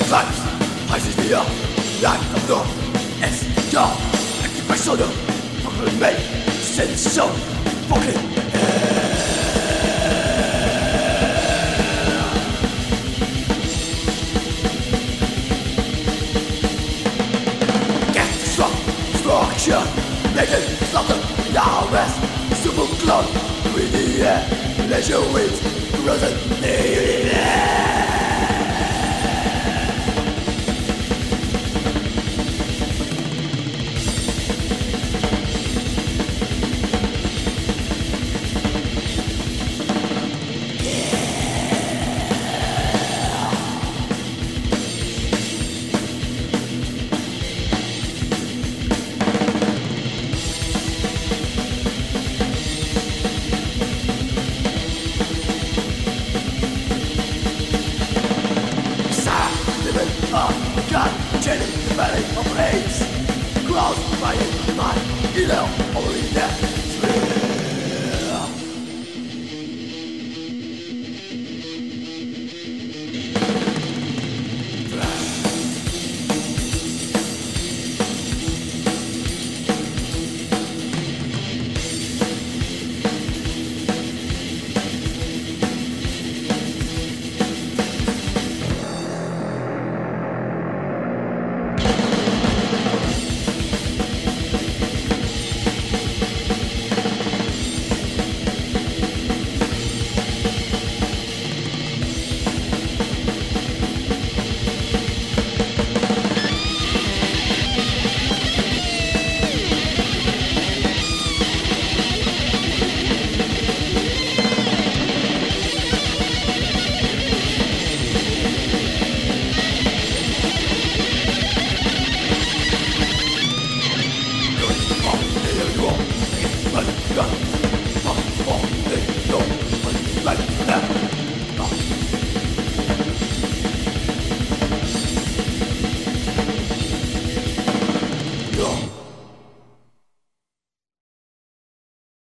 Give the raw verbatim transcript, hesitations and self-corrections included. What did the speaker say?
Times, I see the light of dawn. It's dark, I keep my shoulder. Fucking me, sensation, fucking get struck, destruction, making slaughter, now rest. Super cloud, with the air, leisure with frozen air. God, chaining the valley of rains, crossed by my inner only death.